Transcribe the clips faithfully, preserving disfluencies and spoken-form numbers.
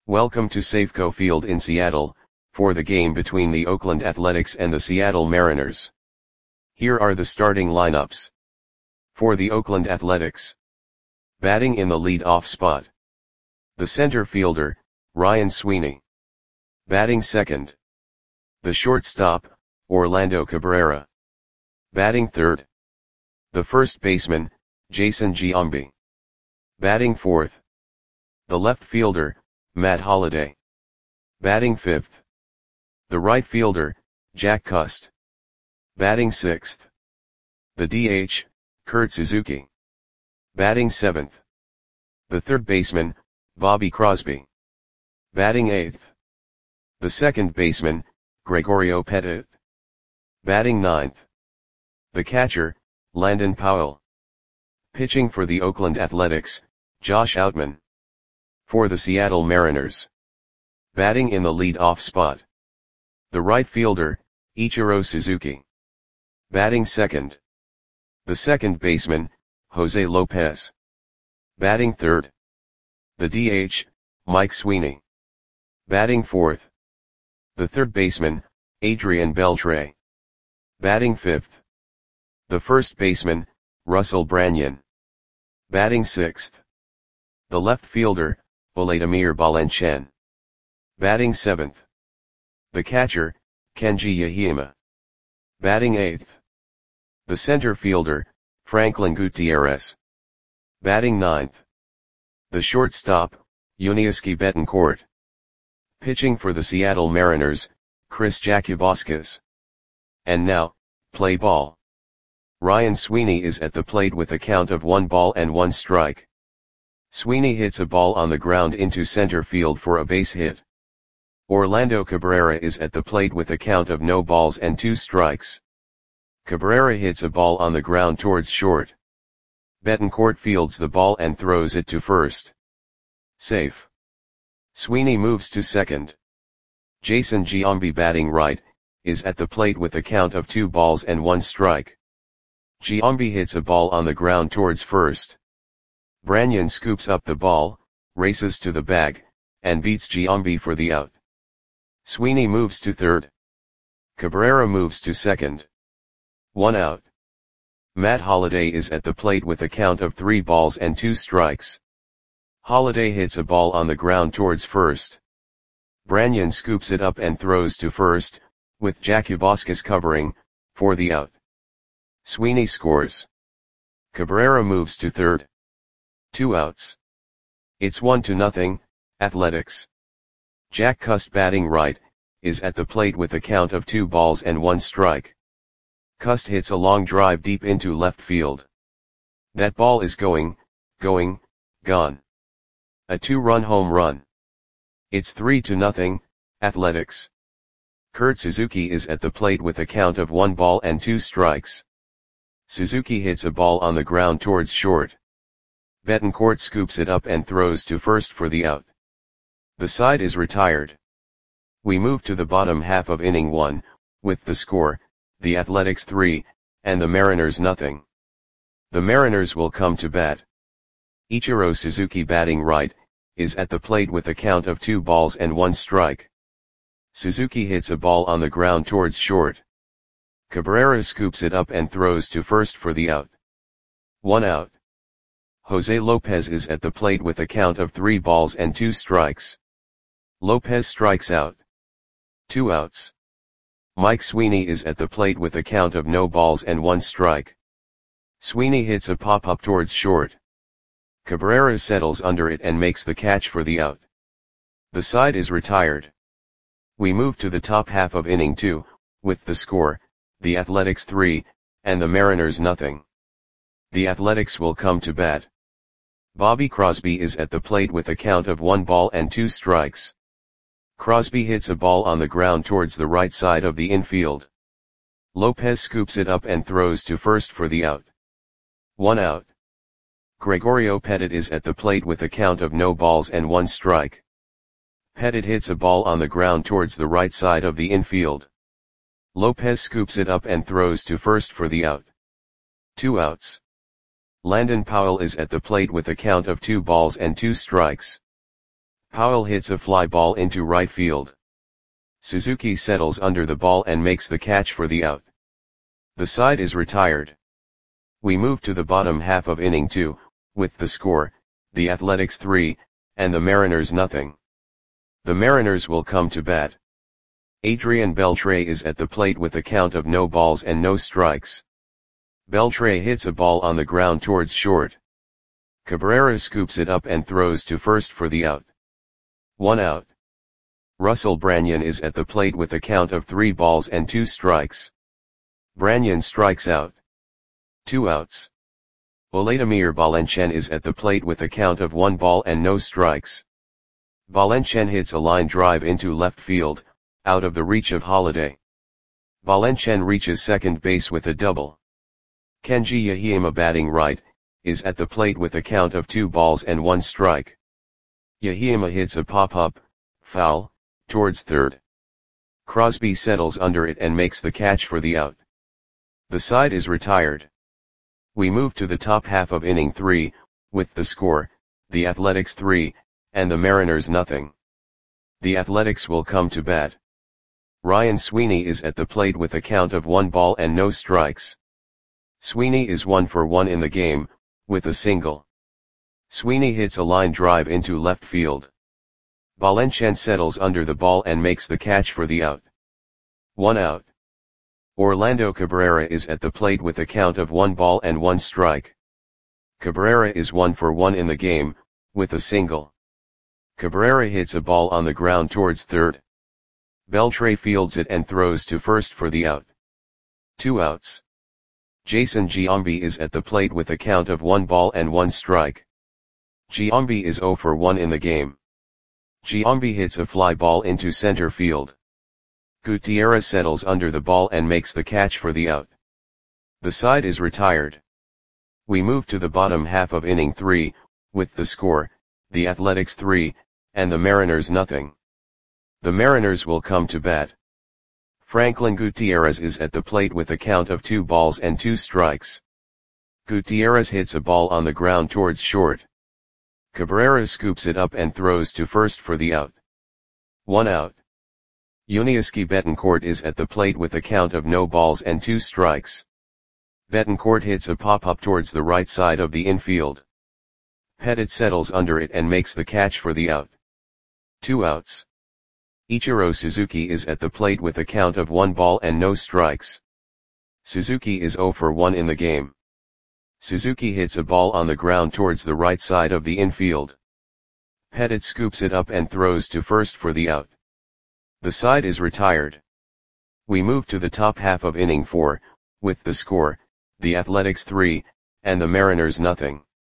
Welcome to Safeco Field in Seattle, for the game between the Oakland Athletics and the Seattle Mariners. Here are the starting lineups. For the Oakland Athletics. Batting in the lead-off spot. The center fielder, Ryan Sweeney. Batting second. The shortstop, Orlando Cabrera. Batting third. The first baseman, Jason Giambi. Batting fourth. The left fielder, Matt Holliday. Batting fifth. The right fielder, Jack Cust. Batting sixth. The D H, Kurt Suzuki. Batting seventh. The third baseman, Bobby Crosby. Batting eighth. The second baseman, Gregorio Petit. Batting ninth. The catcher, Landon Powell. Pitching for the Oakland Athletics, Josh Outman. For the Seattle Mariners. Batting in the lead-off spot. The right fielder, Ichiro Suzuki. Batting second. The second baseman, Jose Lopez. Batting third. The D H, Mike Sweeney. Batting fourth. The third baseman, Adrian Beltre. Batting fifth. The first baseman, Russell Branyan. Batting sixth. The left fielder, Vladimir Balanchen. Batting seventh. The catcher, Kenji Yahima. Batting eighth. The center fielder, Franklin Gutierrez. Batting ninth. The shortstop, Yuniesky Betancourt. Pitching for the Seattle Mariners, Chris Jakubowskis. And now, play ball. Ryan Sweeney is at the plate with a count of one ball and one strike. Sweeney hits a ball on the ground into center field for a base hit. Orlando Cabrera is at the plate with a count of no balls and two strikes. Cabrera hits a ball on the ground towards short. Betancourt fields the ball and throws it to first. Safe. Sweeney moves to second. Jason Giambi, batting right, is at the plate with a count of two balls and one strike. Giambi hits a ball on the ground towards first. Branyan scoops up the ball, races to the bag, and beats Giambi for the out. Sweeney moves to third. Cabrera moves to second. One out. Matt Holliday is at the plate with a count of three balls and two strikes. Holliday hits a ball on the ground towards first. Branyan scoops it up and throws to first, with Jakubowskis covering, for the out. Sweeney scores. Cabrera moves to third. Two outs. It's one to nothing, Athletics. Jack Cust, batting right, is at the plate with a count of two balls and one strike. Cust hits a long drive deep into left field. That ball is going, going, gone. A two-run home run. It's three to nothing, Athletics. Kurt Suzuki is at the plate with a count of one ball and two strikes. Suzuki hits a ball on the ground towards short. Betancourt scoops it up and throws to first for the out. The side is retired. We move to the bottom half of inning one, with the score, the Athletics three, and the Mariners nothing. The Mariners will come to bat. Ichiro Suzuki, batting right, is at the plate with a count of two balls and one strike. Suzuki hits a ball on the ground towards short. Cabrera scoops it up and throws to first for the out. One out. Jose Lopez is at the plate with a count of three balls and two strikes. Lopez strikes out. Two outs. Mike Sweeney is at the plate with a count of no balls and one strike. Sweeney hits a pop-up towards short. Cabrera settles under it and makes the catch for the out. The side is retired. We move to the top half of inning two, with the score, the Athletics three, and the Mariners nothing. The Athletics will come to bat. Bobby Crosby is at the plate with a count of one ball and two strikes. Crosby hits a ball on the ground towards the right side of the infield. Lopez scoops it up and throws to first for the out. One out. Gregorio Petit is at the plate with a count of no balls and one strike. Petit hits a ball on the ground towards the right side of the infield. Lopez scoops it up and throws to first for the out. Two outs. Landon Powell is at the plate with a count of two balls and two strikes. Powell hits a fly ball into right field. Suzuki settles under the ball and makes the catch for the out. The side is retired. We move to the bottom half of inning two, with the score, the Athletics three, and the Mariners nothing. The Mariners will come to bat. Adrian Beltre is at the plate with a count of no balls and no strikes. Beltre hits a ball on the ground towards short. Cabrera scoops it up and throws to first for the out. One out. Russell Branyan is at the plate with a count of three balls and two strikes. Branyan strikes out. Two outs. Vladimir Balenchen is at the plate with a count of one ball and no strikes. Balenchen hits a line drive into left field, out of the reach of Holliday. Balenchen reaches second base with a double. Kenji Yahima, batting right, is at the plate with a count of two balls and one strike. Yahima hits a pop-up, foul, towards third. Crosby settles under it and makes the catch for the out. The side is retired. We move to the top half of inning three, with the score, the Athletics three, and the Mariners nothing. The Athletics will come to bat. Ryan Sweeney is at the plate with a count of one ball and no strikes. Sweeney is one for one in the game, with a single. Sweeney hits a line drive into left field. Balenchen settles under the ball and makes the catch for the out. One out. Orlando Cabrera is at the plate with a count of one ball and one strike. Cabrera is one for one in the game, with a single. Cabrera hits a ball on the ground towards third. Beltre fields it and throws to first for the out. Two outs. Jason Giambi is at the plate with a count of one ball and one strike. Giambi is zero for one in the game. Giambi hits a fly ball into center field. Gutierrez settles under the ball and makes the catch for the out. The side is retired. We move to the bottom half of inning three, with the score, the Athletics three, and the Mariners nothing. The Mariners will come to bat. Franklin Gutierrez is at the plate with a count of two balls and two strikes. Gutierrez hits a ball on the ground towards short. Cabrera scoops it up and throws to first for the out. One out. Yuniesky Betancourt is at the plate with a count of no balls and two strikes. Betancourt hits a pop-up towards the right side of the infield. Pettit settles under it and makes the catch for the out. Two outs. Ichiro Suzuki is at the plate with a count of one ball and no strikes. Suzuki is zero for one in the game. Suzuki hits a ball on the ground towards the right side of the infield. Pettit scoops it up and throws to first for the out. The side is retired. We move to the top half of inning four, with the score, the Athletics three, and the Mariners nothing.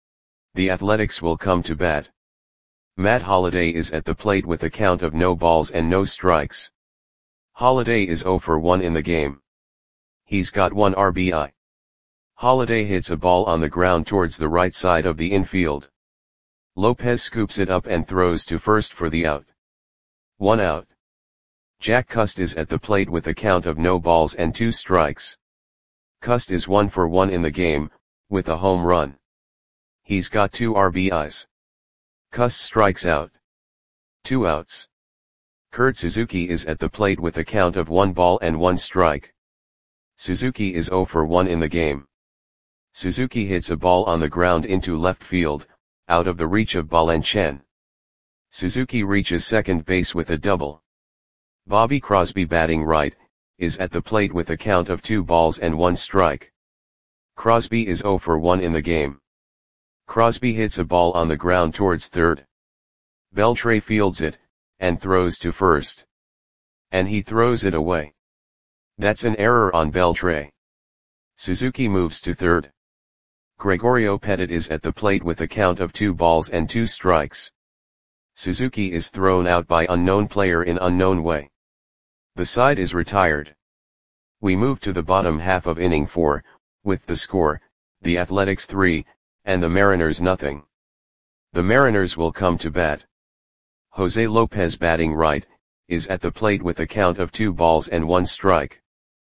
The Athletics will come to bat. Matt Holliday is at the plate with a count of no balls and no strikes. Holliday is zero for one in the game. He's got one R B I. Holliday hits a ball on the ground towards the right side of the infield. Lopez scoops it up and throws to first for the out. One out. Jack Cust is at the plate with a count of no balls and two strikes. Cust is one for one in the game, with a home run. He's got two R B Is. Cust strikes out. Two outs. Kurt Suzuki is at the plate with a count of one ball and one strike. Suzuki is zero for one in the game. Suzuki hits a ball on the ground into left field, out of the reach of Balenchen. Suzuki reaches second base with a double. Bobby Crosby, batting right, is at the plate with a count of two balls and one strike. Crosby is zero for one in the game. Crosby hits a ball on the ground towards third. Beltre fields it, and throws to first. And he throws it away. That's an error on Beltre. Suzuki moves to third. Gregorio Pettit is at the plate with a count of two balls and two strikes. Suzuki is thrown out by unknown player in unknown way. The side is retired. We move to the bottom half of inning four, with the score, the Athletics three, and the Mariners nothing. The Mariners will come to bat. Jose Lopez, batting right, is at the plate with a count of two balls and one strike.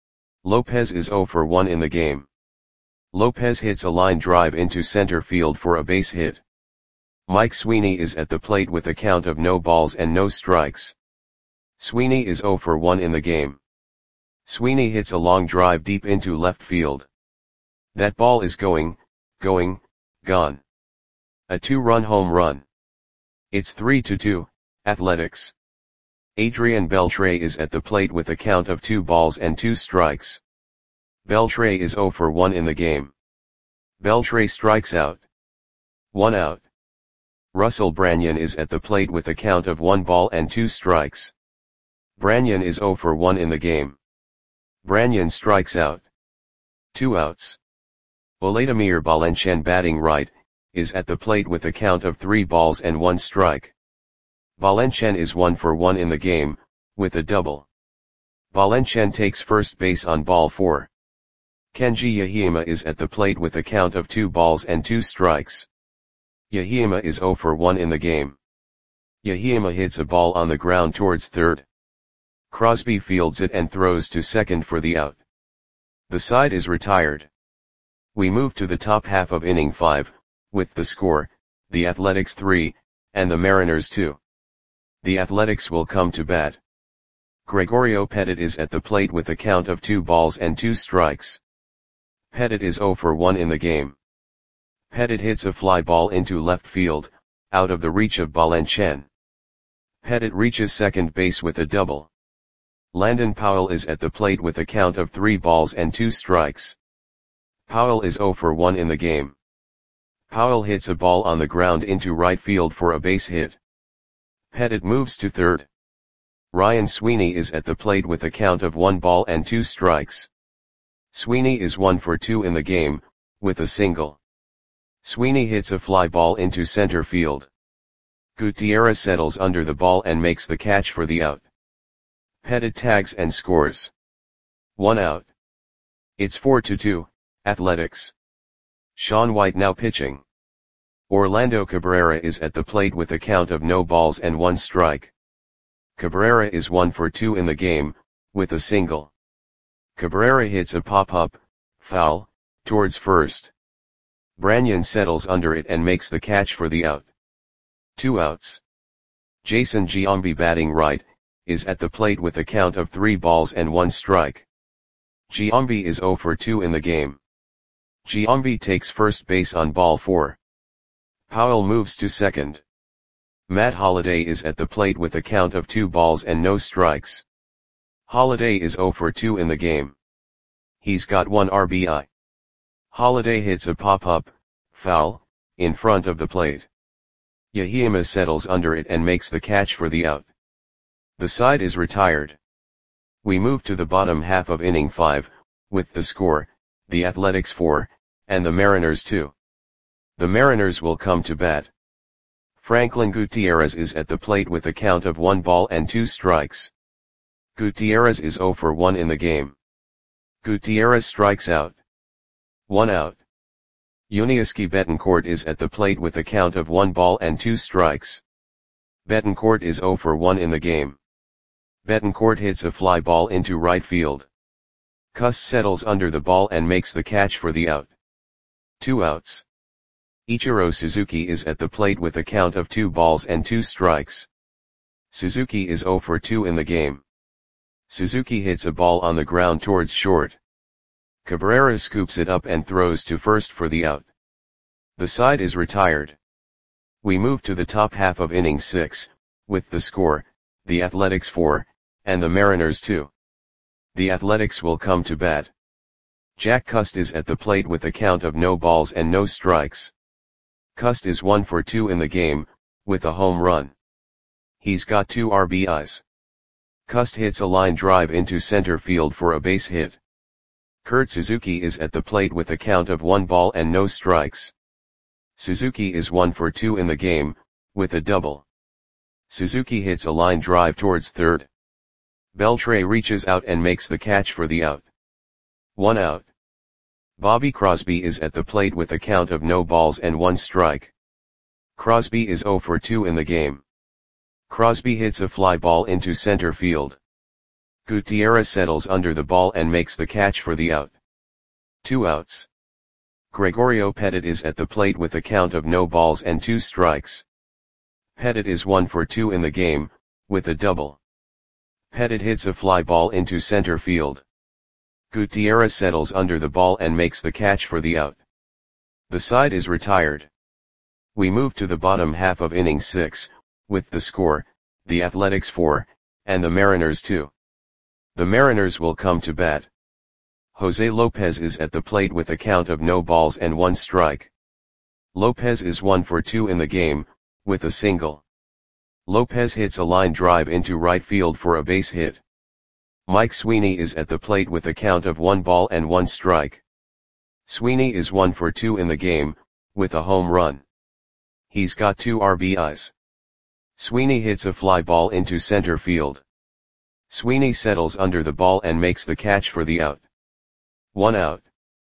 Lopez is zero for one in the game. Lopez hits a line drive into center field for a base hit. Mike Sweeney is at the plate with a count of no balls and no strikes. Sweeney is zero for one in the game. Sweeney hits a long drive deep into left field. That ball is going, going, gone. A two-run home run. It's three to two, Athletics. Adrian Beltre is at the plate with a count of two balls and two strikes. Beltre is zero for one in the game. Beltre strikes out. One out. Russell Branyan is at the plate with a count of one ball and two strikes. Branyan is zero for one in the game. Branyan strikes out. Two outs. Vladimir Valencian, batting right, is at the plate with a count of three balls and one strike. Valencian is one for one in the game, with a double. Valencian takes first base on ball four. Kenji Yahima is at the plate with a count of two balls and two strikes. Yahima is zero for one in the game. Yahima hits a ball on the ground towards third. Crosby fields it and throws to second for the out. The side is retired. We move to the top half of inning five, with the score, the Athletics three, and the Mariners two. The Athletics will come to bat. Gregorio Petit is at the plate with a count of two balls and two strikes. Petit is zero for one in the game. Petit hits a fly ball into left field, out of the reach of Valencian. Petit reaches second base with a double. Landon Powell is at the plate with a count of three balls and two strikes. Powell is zero for one in the game. Powell hits a ball on the ground into right field for a base hit. Petit moves to third. Ryan Sweeney is at the plate with a count of one ball and two strikes. Sweeney is one for two in the game, with a single. Sweeney hits a fly ball into center field. Gutierrez settles under the ball and makes the catch for the out. Petit tags and scores. One out. It's four to two, Athletics. Sean White now pitching. Orlando Cabrera is at the plate with a count of no balls and one strike. Cabrera is one for two in the game, with a single. Cabrera hits a pop-up, foul, towards first. Branyan settles under it and makes the catch for the out. Two outs. Jason Giambi, batting right, is at the plate with a count of three balls and one strike. Giambi is zero for two in the game. Giambi takes first base on ball four. Powell moves to second. Matt Holliday is at the plate with a count of two balls and no strikes. Holliday is zero for two in the game. He's got one R B I. Holliday hits a pop-up, foul, in front of the plate. Yahima settles under it and makes the catch for the out. The side is retired. We move to the bottom half of inning five, with the score, the Athletics four, and the Mariners two. The Mariners will come to bat. Franklin Gutierrez is at the plate with a count of one ball and two strikes. Gutierrez is zero for one in the game. Gutierrez strikes out. One out. Yuniesky Betancourt is at the plate with a count of one ball and two strikes. Betancourt is zero for one in the game. Betancourt hits a fly ball into right field. Cuss settles under the ball and makes the catch for the out. Two outs. Ichiro Suzuki is at the plate with a count of two balls and two strikes. Suzuki is zero for two in the game. Suzuki hits a ball on the ground towards short. Cabrera scoops it up and throws to first for the out. The side is retired. We move to the top half of inning six, with the score, the Athletics four, and the Mariners two. The Athletics will come to bat. Jack Cust is at the plate with a count of no balls and no strikes. Cust is one for two in the game, with a home run. He's got two R B Is. Cust hits a line drive into center field for a base hit. Kurt Suzuki is at the plate with a count of one ball and no strikes. Suzuki is one for two in the game, with a double. Suzuki hits a line drive towards third. Beltre reaches out and makes the catch for the out. One out. Bobby Crosby is at the plate with a count of no balls and one strike. Crosby is zero for two in the game. Crosby hits a fly ball into center field. Gutierrez settles under the ball and makes the catch for the out. Two outs. Gregorio Petit is at the plate with a count of no balls and two strikes. Petit is one for two in the game, with a double. Petit hits a fly ball into center field. Gutierrez settles under the ball and makes the catch for the out. The side is retired. We move to the bottom half of inning six, with the score, the Athletics four, and the Mariners two. The Mariners will come to bat. Jose Lopez is at the plate with a count of no balls and one strike. Lopez is one for two in the game, with a single. Lopez hits a line drive into right field for a base hit. Mike Sweeney is at the plate with a count of one ball and one strike. Sweeney is one for two in the game, with a home run. He's got two R B Is. Sweeney hits a fly ball into center field. Sweeney settles under the ball and makes the catch for the out. One out.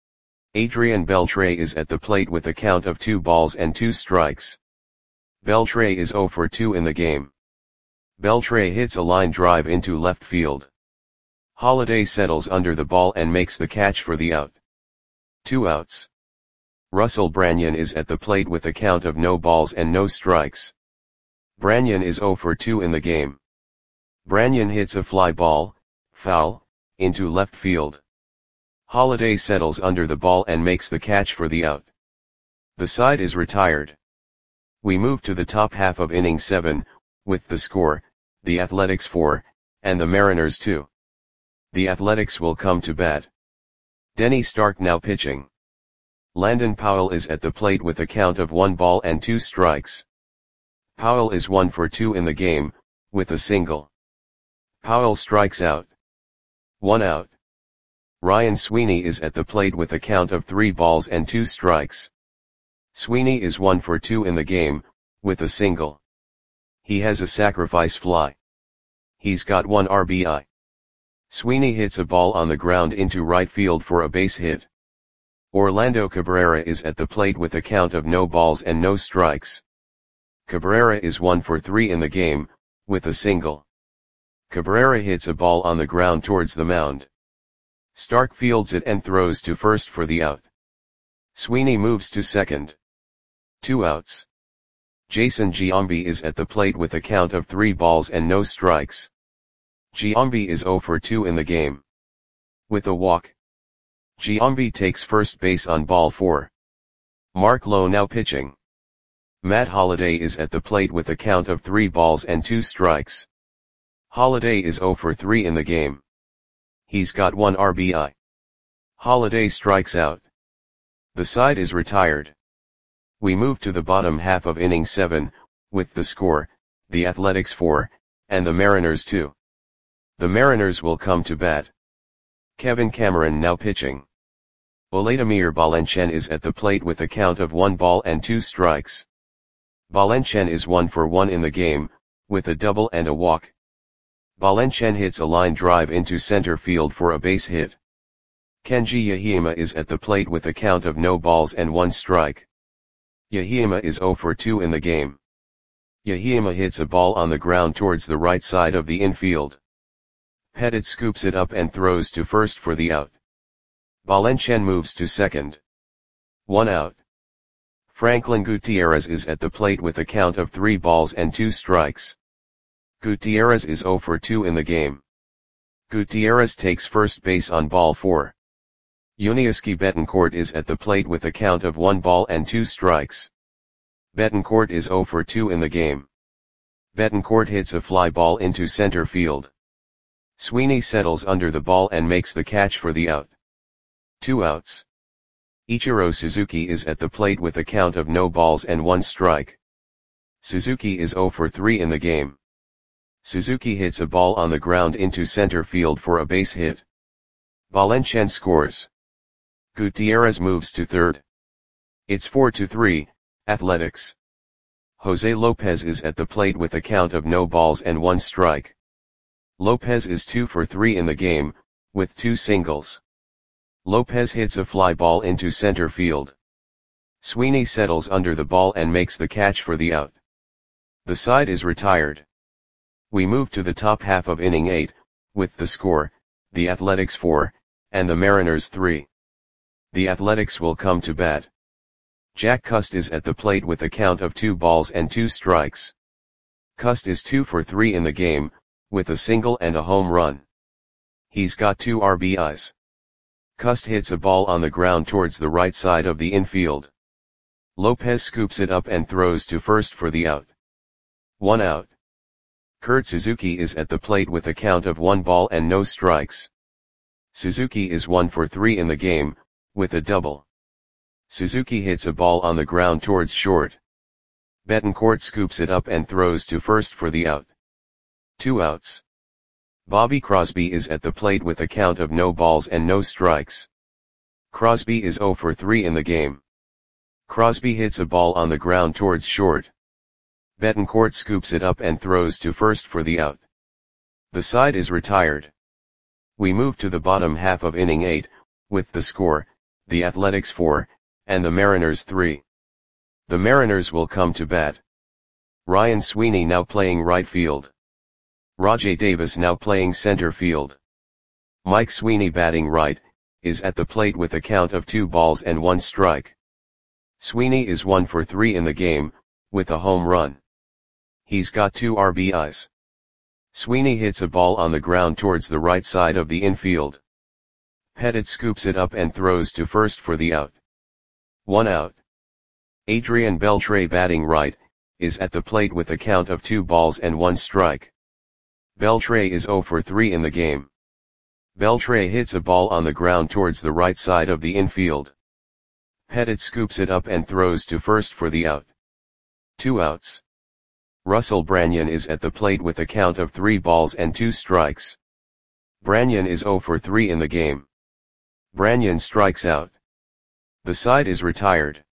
Adrian Beltre is at the plate with a count of two balls and two strikes. Beltre is zero for two in the game. Beltre hits a line drive into left field. Holiday settles under the ball and makes the catch for the out. Two outs. Russell Branyan is at the plate with a count of no balls and no strikes. Branyan is zero for two in the game. Branyan hits a fly ball, foul, into left field. Holiday settles under the ball and makes the catch for the out. The side is retired. We move to the top half of inning seven, with the score, the Athletics four, and the Mariners two. The Athletics will come to bat. Denny Stark now pitching. Landon Powell is at the plate with a count of one ball and two strikes. Powell is one for two in the game, with a single. Powell strikes out. One out. Ryan Sweeney is at the plate with a count of three balls and two strikes. Sweeney is one for two in the game, with a single. He has a sacrifice fly. He's got one R B I. Sweeney hits a ball on the ground into right field for a base hit. Orlando Cabrera is at the plate with a count of no balls and no strikes. Cabrera is one for three in the game, with a single. Cabrera hits a ball on the ground towards the mound. Stark fields it and throws to first for the out. Sweeney moves to second. Two outs. Jason Giambi is at the plate with a count of three balls and no strikes. Giambi is zero for two in the game. With a walk. Giambi takes first base on ball four. Mark Lowe now pitching. Matt Holliday is at the plate with a count of three balls and two strikes. Holliday is zero for three in the game. He's got one R B I. Holliday strikes out. The side is retired. We move to the bottom half of inning seven, with the score, the Athletics four, and the Mariners two. The Mariners will come to bat. Kevin Cameron now pitching. Vladimir Balenchen is at the plate with a count of one ball and two strikes. Balenchen is one for one in the game, with a double and a walk. Balenchen hits a line drive into center field for a base hit. Kenji Yahima is at the plate with a count of no balls and one strike. Yahima is zero for two in the game. Yahima hits a ball on the ground towards the right side of the infield. Petit scoops it up and throws to first for the out. Balenchen moves to second. One out. Franklin Gutierrez is at the plate with a count of three balls and two strikes. Gutierrez is zero for two in the game. Gutierrez takes first base on ball four. Yuniesky Betancourt is at the plate with a count of one ball and two strikes. Betancourt is zero for two in the game. Betancourt hits a fly ball into center field. Sweeney settles under the ball and makes the catch for the out. Two outs. Ichiro Suzuki is at the plate with a count of no balls and one strike. Suzuki is zero for three in the game. Suzuki hits a ball on the ground into center field for a base hit. Balenchen scores. Gutierrez moves to third. It's four to three, Athletics. Jose Lopez is at the plate with a count of no balls and one strike. Lopez is two for three in the game, with two singles. Lopez hits a fly ball into center field. Sweeney settles under the ball and makes the catch for the out. The side is retired. We move to the top half of inning eight, with the score, the Athletics four, and the Mariners three. The Athletics will come to bat. Jack Cust is at the plate with a count of two balls and two strikes. Cust is two for three in the game, with a single and a home run. He's got two R B Is. Cust hits a ball on the ground towards the right side of the infield. Lopez scoops it up and throws to first for the out. One out. Kurt Suzuki is at the plate with a count of one ball and no strikes. Suzuki is one for three in the game, with a double. Suzuki hits a ball on the ground towards short. Betancourt scoops it up and throws to first for the out. Two outs. Bobby Crosby is at the plate with a count of no balls and no strikes. Crosby is zero for three in the game. Crosby hits a ball on the ground towards short. Betancourt scoops it up and throws to first for the out. The side is retired. We move to the bottom half of inning eight, with the score, the Athletics four, and the Mariners three. The Mariners will come to bat. Ryan Sweeney now playing right field. Rajai Davis now playing center field. Mike Sweeney batting right, is at the plate with a count of two balls and one strike. Sweeney is one for three in the game, with a home run. He's got two R B Is. Sweeney hits a ball on the ground towards the right side of the infield. Pettit scoops it up and throws to first for the out. One out. Adrian Beltre batting right, is at the plate with a count of two balls and one strike. Beltre is zero for three in the game. Beltre hits a ball on the ground towards the right side of the infield. Pettit scoops it up and throws to first for the out. Two outs. Russell Branyan is at the plate with a count of three balls and two strikes. Branyan is zero for three in the game. Branyan strikes out. The side is retired.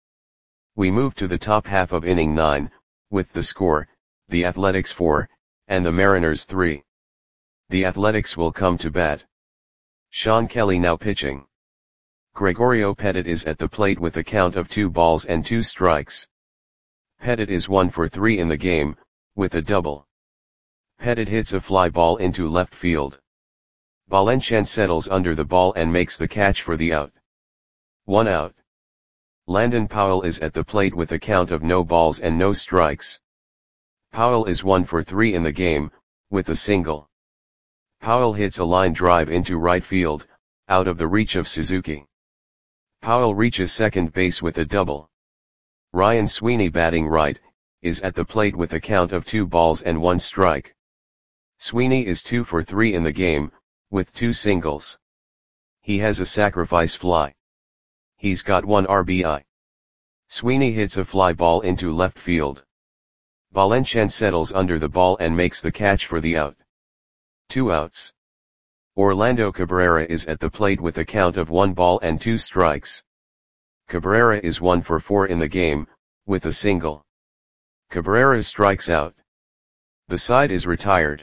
We move to the top half of inning nine, with the score, the Athletics four, and the Mariners three. The Athletics will come to bat. Sean Kelly now pitching. Gregorio Pettit is at the plate with a count of two balls and two strikes. Pettit is one for three in the game, with a double. Pettit hits a fly ball into left field. Valencian settles under the ball and makes the catch for the out. One out. Landon Powell is at the plate with a count of no balls and no strikes. Powell is one for three in the game, with a single. Powell hits a line drive into right field, out of the reach of Suzuki. Powell reaches second base with a double. Ryan Sweeney batting right, is at the plate with a count of two balls and one strike. Sweeney is two for three in the game, with two singles. He has a sacrifice fly. He's got one R B I. Sweeney hits a fly ball into left field. Valencian settles under the ball and makes the catch for the out. Two outs. Orlando Cabrera is at the plate with a count of one ball and two strikes. Cabrera is one for four in the game, with a single. Cabrera strikes out. The side is retired.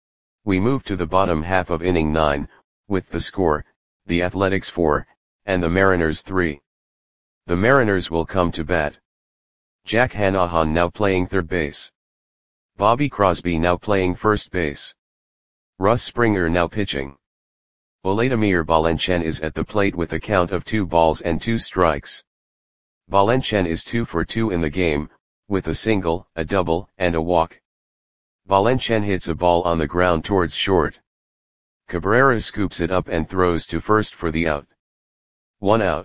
We move to the bottom half of inning nine, with the score, the Athletics four, and the Mariners three. The Mariners will come to bat. Jack Hanahan now playing third base. Bobby Crosby now playing first base. Russ Springer now pitching. Vladimir Valencian is at the plate with a count of two balls and two strikes. Valencian is two for two in the game, with a single, a double, and a walk. Valencian hits a ball on the ground towards short. Cabrera scoops it up and throws to first for the out. One out.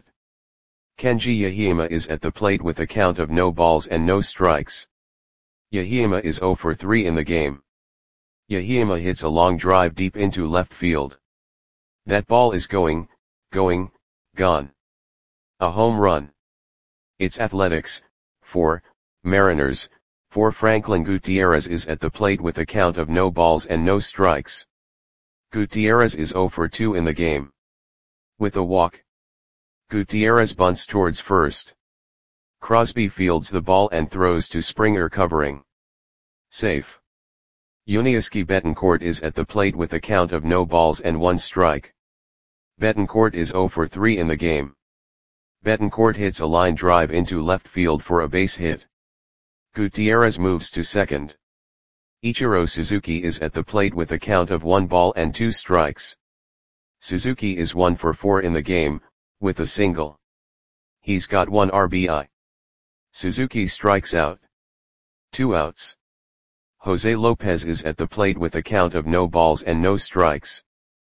Kenji Yahima is at the plate with a count of no balls and no strikes. Yahima is zero for three in the game. Yahima hits a long drive deep into left field. That ball is going, going, gone. A home run. It's Athletics, four, Mariners, four. Franklin Gutierrez is at the plate with a count of no balls and no strikes. Gutierrez is zero for two in the game. With a walk. Gutierrez bunts towards first. Crosby fields the ball and throws to Springer covering. Safe. Yuniesky Betancourt is at the plate with a count of no balls and one strike. Betancourt is zero for three in the game. Betancourt hits a line drive into left field for a base hit. Gutierrez moves to second. Ichiro Suzuki is at the plate with a count of one ball and two strikes. Suzuki is one for four in the game, with a single. He's got one R B I. Suzuki strikes out. Two outs. Jose Lopez is at the plate with a count of no balls and no strikes.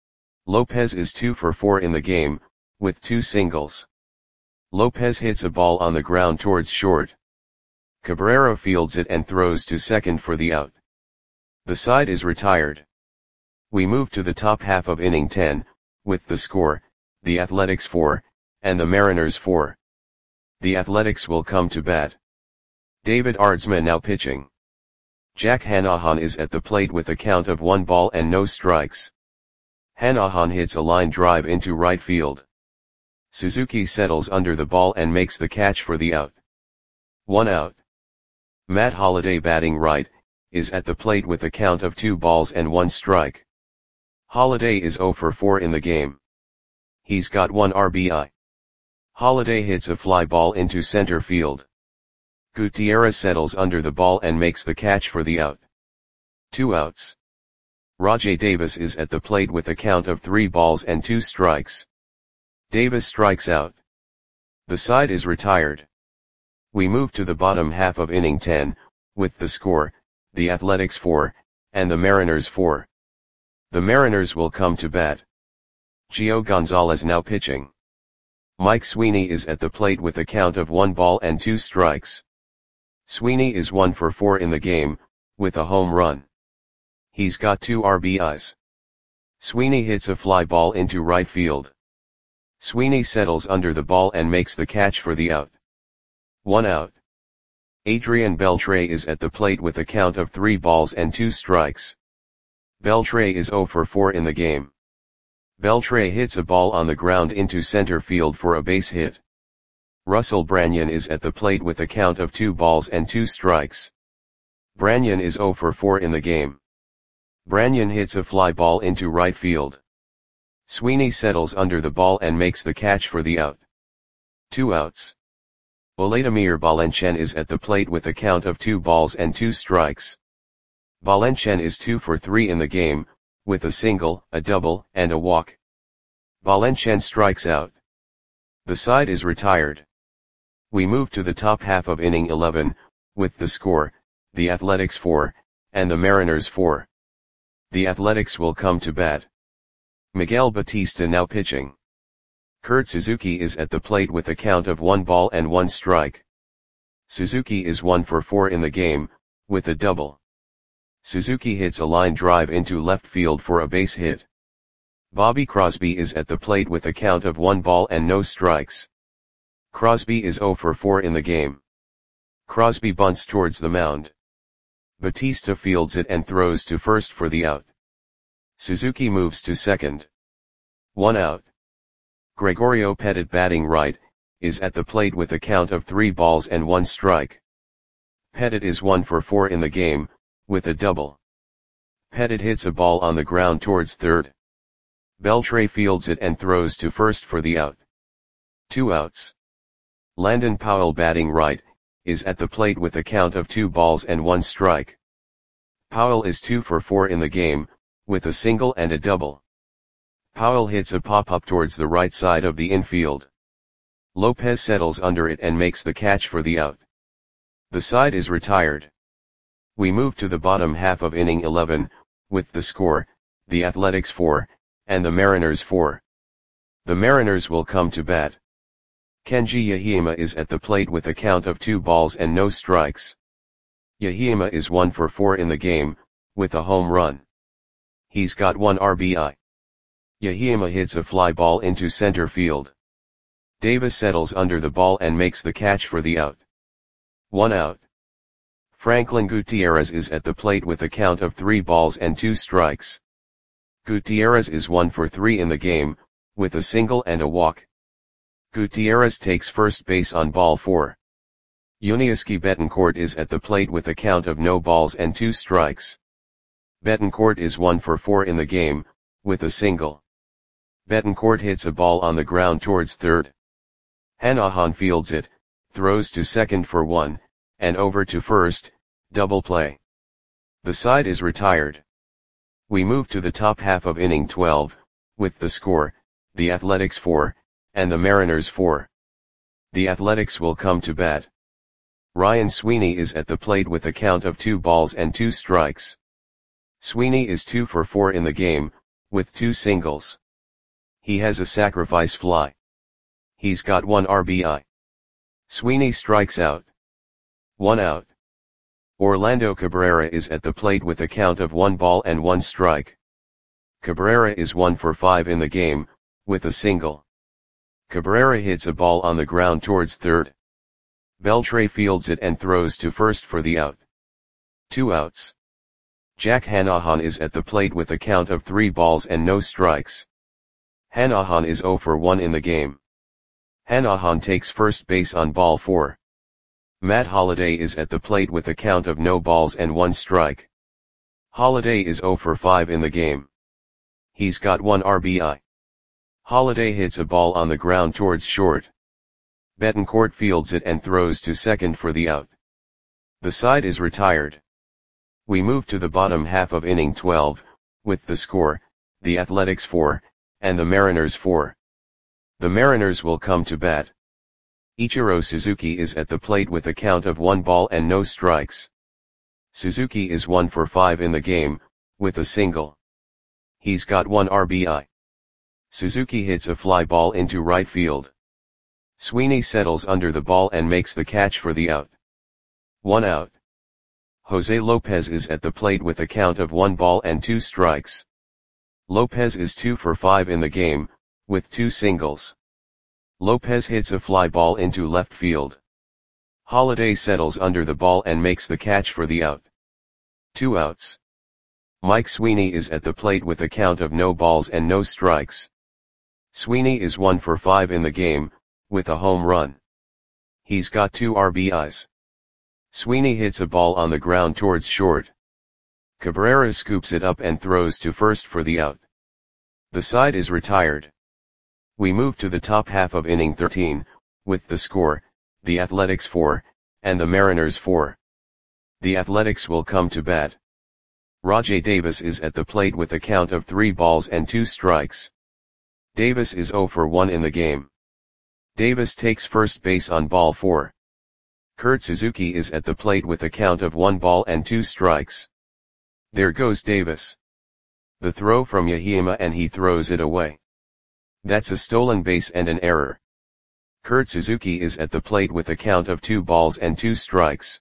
Lopez is two for four in the game, with two singles. Lopez hits a ball on the ground towards short. Cabrera fields it and throws to second for the out. The side is retired. We move to the top half of inning ten, with the score, the Athletics four, and the Mariners four. The Athletics will come to bat. David Aardsma now pitching. Jack Hanahan is at the plate with a count of one ball and no strikes. Hanahan hits a line drive into right field. Suzuki settles under the ball and makes the catch for the out. One out. Matt Holliday batting right, is at the plate with a count of two balls and one strike. Holliday is zero for four in the game. He's got one R B I. Holliday hits a fly ball into center field. Gutierrez settles under the ball and makes the catch for the out. Two outs. Rajai Davis is at the plate with a count of three balls and two strikes. Davis strikes out. The side is retired. We move to the bottom half of inning ten, with the score, the Athletics four, and the Mariners four. The Mariners will come to bat. Gio Gonzalez now pitching. Mike Sweeney is at the plate with a count of one ball and two strikes. Sweeney is one for four in the game, with a home run. He's got two R B Is. Sweeney hits a fly ball into right field. Sweeney settles under the ball and makes the catch for the out. One out. Adrian Beltre is at the plate with a count of three balls and two strikes. Beltre is zero for four in the game. Beltre hits a ball on the ground into center field for a base hit. Russell Branyan is at the plate with a count of two balls and two strikes. Branyan is zero for four in the game. Branyan hits a fly ball into right field. Sweeney settles under the ball and makes the catch for the out. Two outs. Vladimir Valencian is at the plate with a count of two balls and two strikes. Valencian is two for three in the game, with a single, a double, and a walk. Valencian strikes out. The side is retired. We move to the top half of inning eleven, with the score, the Athletics four, and the Mariners four. The Athletics will come to bat. Miguel Batista now pitching. Kurt Suzuki is at the plate with a count of one ball and one strike. Suzuki is one for four in the game, with a double. Suzuki hits a line drive into left field for a base hit. Bobby Crosby is at the plate with a count of one ball and no strikes. Crosby is zero for four in the game. Crosby bunts towards the mound. Batista fields it and throws to first for the out. Suzuki moves to second. One out. Gregorio Petit batting right, is at the plate with a count of three balls and one strike. Petit is one for four in the game, with a double. Petit hits a ball on the ground towards third. Beltre fields it and throws to first for the out. Two outs. Landon Powell batting right, is at the plate with a count of two balls and one strike. Powell is two for four in the game, with a single and a double. Powell hits a pop-up towards the right side of the infield. Lopez settles under it and makes the catch for the out. The side is retired. We move to the bottom half of inning eleven, with the score, the Athletics four, and the Mariners four. The Mariners will come to bat. Kenji Yahima is at the plate with a count of two balls and no strikes. Yahima is one for four in the game, with a home run. He's got one R B I. Yahima hits a fly ball into center field. Davis settles under the ball and makes the catch for the out. One out. Franklin Gutierrez is at the plate with a count of three balls and two strikes. Gutierrez is one for three in the game, with a single and a walk. Gutierrez takes first base on ball four. Yuniesky Betancourt is at the plate with a count of no balls and two strikes. Betancourt is one for four in the game, with a single. Betancourt hits a ball on the ground towards third. Hanahan fields it, throws to second for one, and over to first, double play. The side is retired. We move to the top half of inning twelve, with the score, the Athletics four, and the Mariners four. The Athletics will come to bat. Ryan Sweeney is at the plate with a count of two balls and two strikes. Sweeney is two for four in the game, with two singles. He has a sacrifice fly. He's got one R B I. Sweeney strikes out. One out. Orlando Cabrera is at the plate with a count of one ball and one strike. Cabrera is one for five in the game, with a single. Cabrera hits a ball on the ground towards third. Beltre fields it and throws to first for the out. Two outs. Jack Hanahan is at the plate with a count of three balls and no strikes. Hanahan is zero for one in the game. Hanahan takes first base on ball four. Matt Holliday is at the plate with a count of no balls and one strike. Holliday is zero for five in the game. He's got one R B I. Holliday hits a ball on the ground towards short. Betancourt fields it and throws to second for the out. The side is retired. We move to the bottom half of inning twelve, with the score, the Athletics four, and the Mariners four. The Mariners will come to bat. Ichiro Suzuki is at the plate with a count of one ball and no strikes. Suzuki is one for five in the game, with a single. He's got one R B I. Suzuki hits a fly ball into right field. Sweeney settles under the ball and makes the catch for the out. One out. Jose Lopez is at the plate with a count of one ball and two strikes. Lopez is two for five in the game, with two singles. Lopez hits a fly ball into left field. Holliday settles under the ball and makes the catch for the out. Two outs. Mike Sweeney is at the plate with a count of no balls and no strikes. Sweeney is one for five in the game, with a home run. He's got two R B Is. Sweeney hits a ball on the ground towards short. Cabrera scoops it up and throws to first for the out. The side is retired. We move to the top half of inning thirteen, with the score, the Athletics four, and the Mariners four. The Athletics will come to bat. Rajai Davis is at the plate with a count of three balls and two strikes. Davis is zero for one in the game. Davis takes first base on ball four. Kurt Suzuki is at the plate with a count of one ball and two strikes. There goes Davis. The throw from Yahima and he throws it away. That's a stolen base and an error. Kurt Suzuki is at the plate with a count of two balls and two strikes.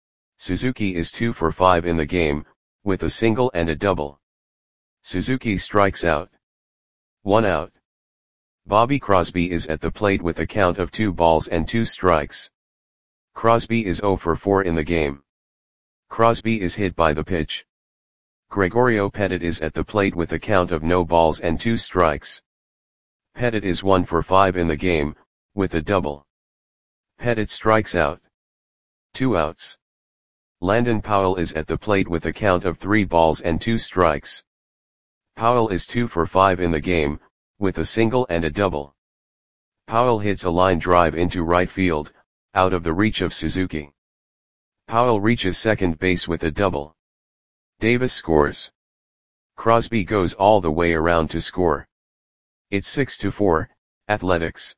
Suzuki is two for five in the game, with a single and a double. Suzuki strikes out. One out. Bobby Crosby is at the plate with a count of two balls and two strikes. Crosby is zero for four in the game. Crosby is hit by the pitch. Gregorio Petit is at the plate with a count of no balls and two strikes. Petit is one for five in the game, with a double. Petit strikes out. Two outs. Landon Powell is at the plate with a count of three balls and two strikes. Powell is two for five in the game, with a single and a double. Powell hits a line drive into right field, out of the reach of Suzuki. Powell reaches second base with a double. Davis scores. Crosby goes all the way around to score. It's six to four, Athletics.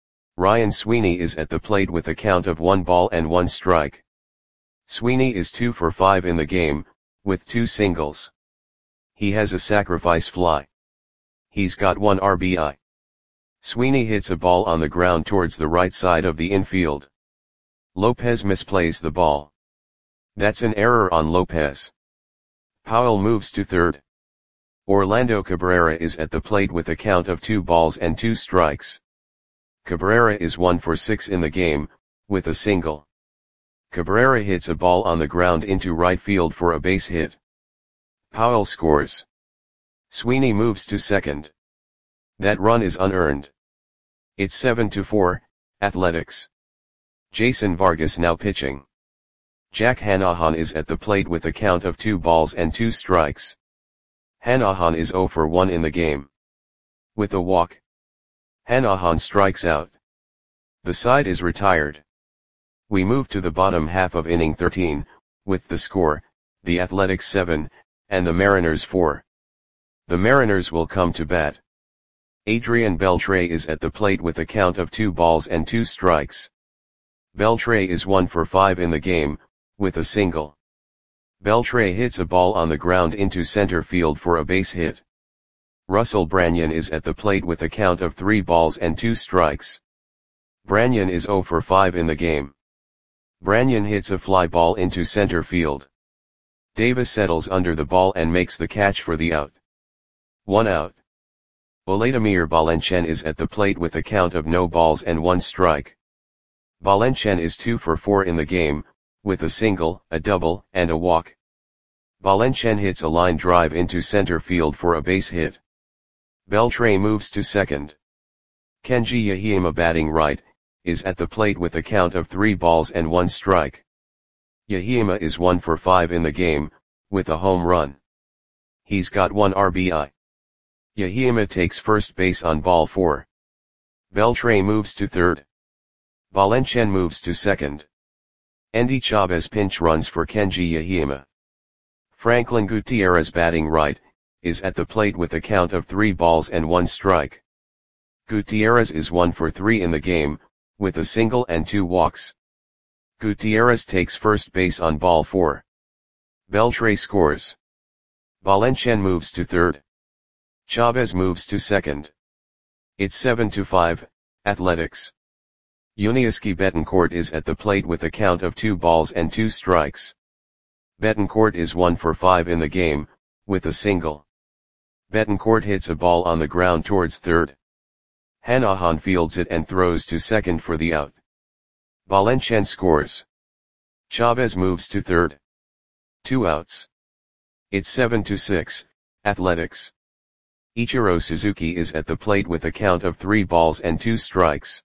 Ryan Sweeney is at the plate with a count of one ball and one strike. Sweeney is two for five in the game, with two singles. He has a sacrifice fly. He's got one R B I. Sweeney hits a ball on the ground towards the right side of the infield. Lopez misplays the ball. That's an error on Lopez. Powell moves to third. Orlando Cabrera is at the plate with a count of two balls and two strikes. Cabrera is one for six in the game, with a single. Cabrera hits a ball on the ground into right field for a base hit. Powell scores. Sweeney moves to second. That run is unearned. It's seven to four, Athletics. Jason Vargas now pitching. Jack Hanahan is at the plate with a count of two balls and two strikes. Hanahan is zero for one in the game. With a walk. Hanahan strikes out. The side is retired. We move to the bottom half of inning thirteen, with the score, the Athletics seven, and the Mariners four. The Mariners will come to bat. Adrian Beltre is at the plate with a count of two balls and two strikes. Beltre is one for five in the game, with a single. Beltre hits a ball on the ground into center field for a base hit. Russell Branyan is at the plate with a count of three balls and two strikes. Branyan is zero for five in the game. Branyan hits a fly ball into center field. Davis settles under the ball and makes the catch for the out. One out. Vladimir Valencian is at the plate with a count of no balls and one strike. Valencian is two for four in the game, with a single, a double, and a walk. Valencian hits a line drive into center field for a base hit. Beltre moves to second. Kenji Yahima, batting right, is at the plate with a count of three balls and one strike. Yahima is one for five in the game, with a home run. He's got one R B I. Yahima takes first base on ball four. Beltre moves to third. Valencian moves to second. Endy Chavez pinch runs for Kenji Yahima. Franklin Gutierrez, batting right, is at the plate with a count of three balls and one strike. Gutierrez is one for three in the game, with a single and two walks. Gutierrez takes first base on ball four. Beltre scores. Valencian moves to third. Chavez moves to second. It's seven to five, Athletics. Yuniesky Betancourt is at the plate with a count of two balls and two strikes. Betancourt is one for five in the game, with a single. Betancourt hits a ball on the ground towards third. Hanahan fields it and throws to second for the out. Valencian scores. Chavez moves to third. Two outs. It's seven to six, Athletics. Ichiro Suzuki is at the plate with a count of three balls and two strikes.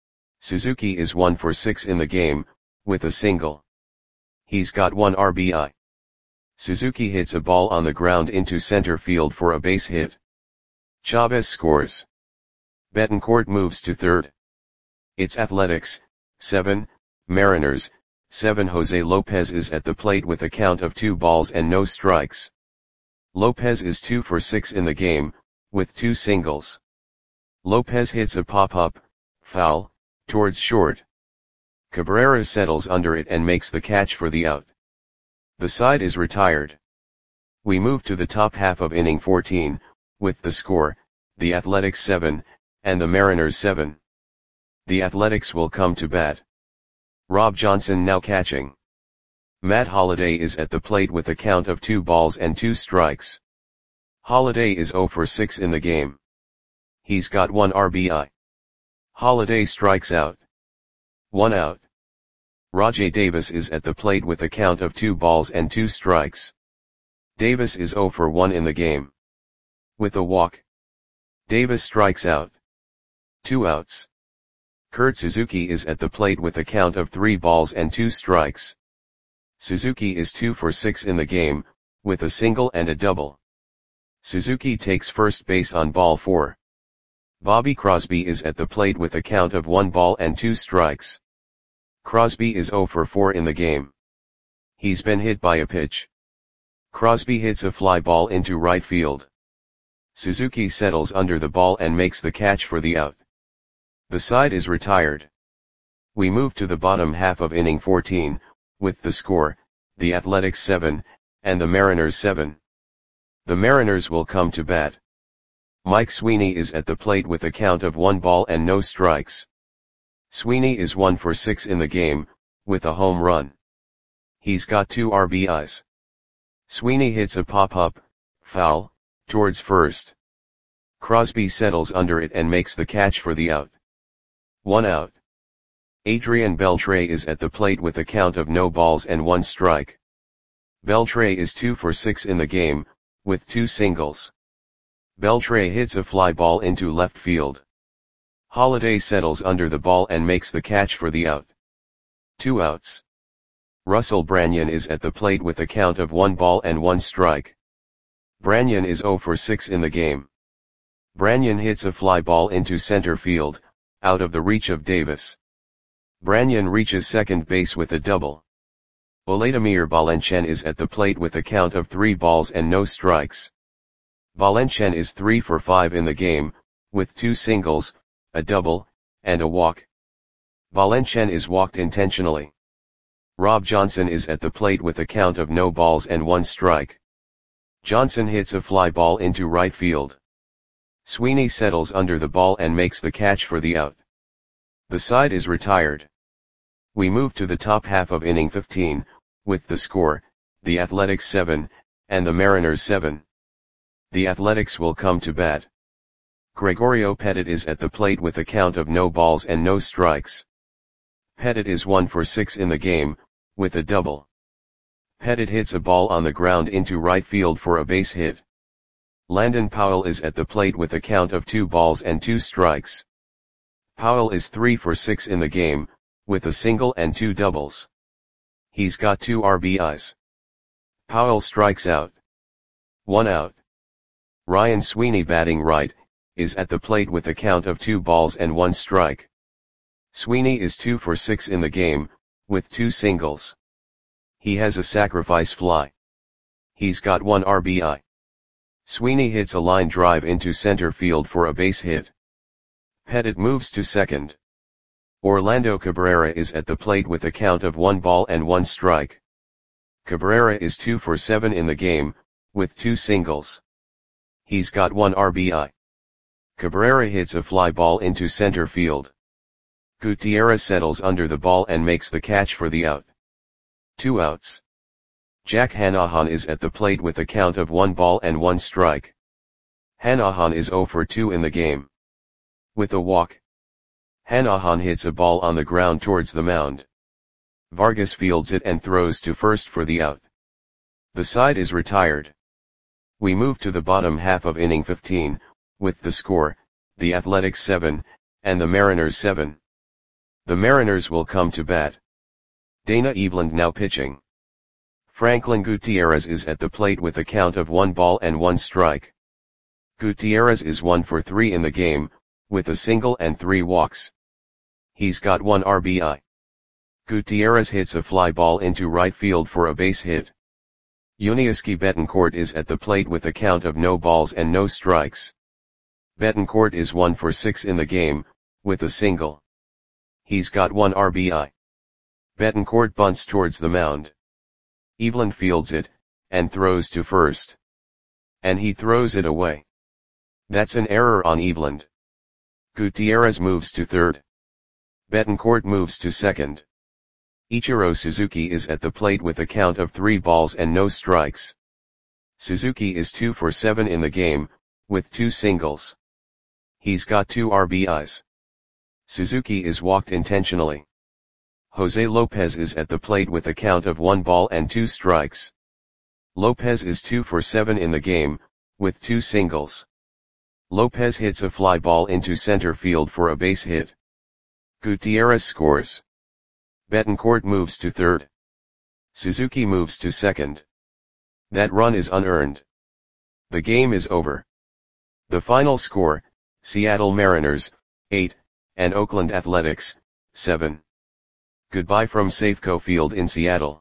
Suzuki is one for six in the game, with a single. He's got one R B I. Suzuki hits a ball on the ground into center field for a base hit. Chavez scores. Betancourt moves to third. It's Athletics, seven, Mariners, seven. Jose Lopez is at the plate with a count of two balls and no strikes. Lopez is two for six in the game, with two singles. Lopez hits a pop-up, foul, towards short. Cabrera settles under it and makes the catch for the out. The side is retired. We move to the top half of inning fourteen, with the score, the Athletics seven, and the Mariners seven. The Athletics will come to bat. Rob Johnson now catching. Matt Holliday is at the plate with a count of two balls and two strikes. Holliday is zero for six in the game. He's got one R B I. Holliday strikes out. One out. Rajay Davis is at the plate with a count of two balls and two strikes. Davis is zero for one in the game. With a walk. Davis strikes out. Two outs. Kurt Suzuki is at the plate with a count of three balls and two strikes. Suzuki is two for six in the game, with a single and a double. Suzuki takes first base on ball four. Bobby Crosby is at the plate with a count of one ball and two strikes. Crosby is zero for four in the game. He's been hit by a pitch. Crosby hits a fly ball into right field. Suzuki settles under the ball and makes the catch for the out. The side is retired. We move to the bottom half of inning fourteen, with the score, the Athletics seven, and the Mariners seven. The Mariners will come to bat. Mike Sweeney is at the plate with a count of one ball and no strikes. Sweeney is one for six in the game, with a home run. He's got two R B Is. Sweeney hits a pop-up, foul, towards first. Crosby settles under it and makes the catch for the out. One out. Adrian Beltre is at the plate with a count of no balls and one strike. Beltre is two for six in the game, with two singles. Beltre hits a fly ball into left field. Holliday settles under the ball and makes the catch for the out. Two outs. Russell Branyan is at the plate with a count of one ball and one strike. Branyan is zero for six in the game. Branyan hits a fly ball into center field, out of the reach of Davis. Branyan reaches second base with a double. Vladimir Valencian is at the plate with a count of three balls and no strikes. Valencian is three for five in the game, with two singles, a double, and a walk. Valenciennes is walked intentionally. Rob Johnson is at the plate with a count of no balls and one strike. Johnson hits a fly ball into right field. Sweeney settles under the ball and makes the catch for the out. The side is retired. We move to the top half of inning fifteen, with the score, the Athletics seven, and the Mariners seven. The Athletics will come to bat. Gregorio Petit is at the plate with a count of no balls and no strikes. Petit is one for six in the game, with a double. Petit hits a ball on the ground into right field for a base hit. Landon Powell is at the plate with a count of two balls and two strikes. Powell is three for six in the game, with a single and two doubles. He's got two R B Is. Powell strikes out. One out. Ryan Sweeney, batting right, is at the plate with a count of two balls and one strike. Sweeney is two for six in the game, with two singles. He has a sacrifice fly. He's got one R B I. Sweeney hits a line drive into center field for a base hit. Petit moves to second. Orlando Cabrera is at the plate with a count of one ball and one strike. Cabrera is two for seven in the game, with two singles. He's got one R B I. Cabrera hits a fly ball into center field. Gutierrez settles under the ball and makes the catch for the out. Two outs. Jack Hanahan is at the plate with a count of one ball and one strike. Hanahan is zero for two in the game. With a walk. Hanahan hits a ball on the ground towards the mound. Vargas fields it and throws to first for the out. The side is retired. We move to the bottom half of inning fifteen, with the score, the Athletics seven, and the Mariners seven. The Mariners will come to bat. Dana Eveland now pitching. Franklin Gutierrez is at the plate with a count of one ball and one strike. Gutierrez is one for three in the game, with a single and three walks. He's got one R B I. Gutierrez hits a fly ball into right field for a base hit. Yuniesky Betancourt is at the plate with a count of no balls and no strikes. Betancourt is one for six in the game, with a single. He's got one R B I. Betancourt bunts towards the mound. Eveland fields it, and throws to first. And he throws it away. That's an error on Eveland. Gutierrez moves to third. Betancourt moves to second. Ichiro Suzuki is at the plate with a count of three balls and no strikes. Suzuki is two for seven in the game, with two singles. He's got two R B Is. Suzuki is walked intentionally. Jose Lopez is at the plate with a count of one ball and two strikes. Lopez is two for seven in the game, with two singles. Lopez hits a fly ball into center field for a base hit. Gutierrez scores. Betancourt moves to third. Suzuki moves to second. That run is unearned. The game is over. The final score, Seattle Mariners, eight, and Oakland Athletics, seven. Goodbye from Safeco Field in Seattle.